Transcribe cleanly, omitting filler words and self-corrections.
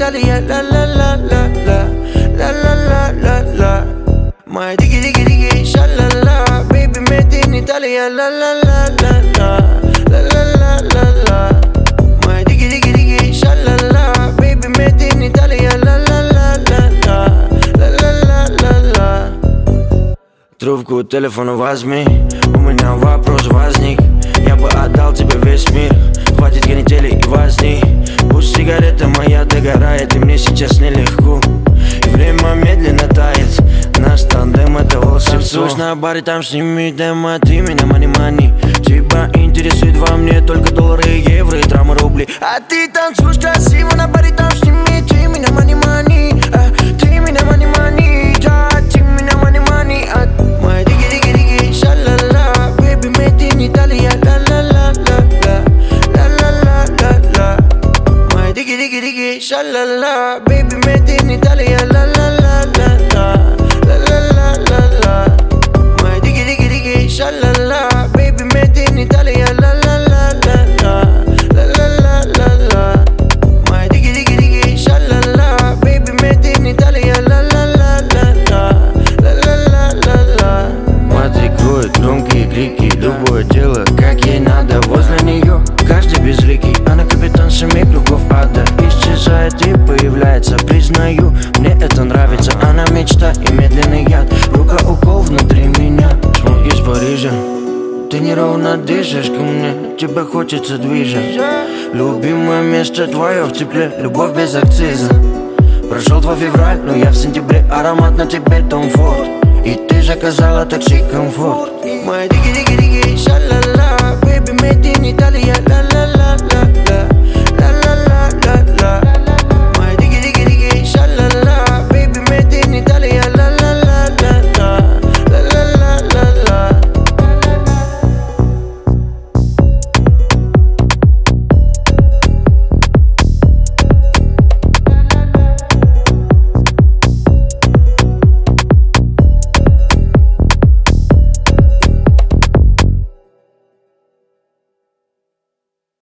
Италия, ла-ла-ла-ла-ла, ла-ла-ла-ла-ла. Моя дigi-дigi-дigi, ша-ла-ла. Baby, made in Italia, ла-ла-ла-ла-ла, ла-ла-ла-ла-ла. Моя digi-digi-digi, ша-ла-ла. Baby, made in Italia, ла-ла-ла-ла-ла, ла-ла-ла-ла-ла. Трубку телефона возьми, у меня вопрос возник. Я бы отдал тебе весь мир, хватит канители и возни. Пусть сигарета моя догорает, и мне сейчас нелегко. И время медленно тает, наш тандем это волшебство. Танцуешь на баре, там сними демо, ты меня мани-мани. Тебя интересует во мне только доллары, евро и трамы, рубли. А ты танцуешь красиво на баре, там сними, ты меня мани-мани. Ты меня мани-мани, да, ты меня мани-мани. Моя digi-digi-digi, ша-ла-ла. Baby, made in Italia, ла-ла-ла-ла-ла, ла-ла-ла-ла-ла. Моя digi-digi-digi, ша-ла-ла. Baby, made in Italia, ла-ла-ла-ла-ла, ла-ла-ла-ла-ла. Моя digi-digi-digi, ша-ла-ла. Baby, made in Italia, ла-ла-ла-ла-ла, ла-ла-ла-ла-ла. Моя digi-digi-digi, ша-ла-ла. Baby, made in Italia, ла-ла-ла-ла-ла, ла-ла-ла-ла-ла. Матрикует громкие крики, любое дело, как ей надо. Возле нее каждый безликий, она капитан семи кругов ада. Исчезает и появляется, признаю, мне это нравится. Она мечта и медленный яд, рука укол внутри меня. Смог из Парижа, ты неровно дышишь ко мне, тебе хочется движа. Любимое место твое в тепле, любовь без акциза. Прошел 2 февраля, но я в сентябре, аромат на тебе Том Форд. И ты заказала такси комфорт. Моя digi-digi-digi, ша-ла-ла.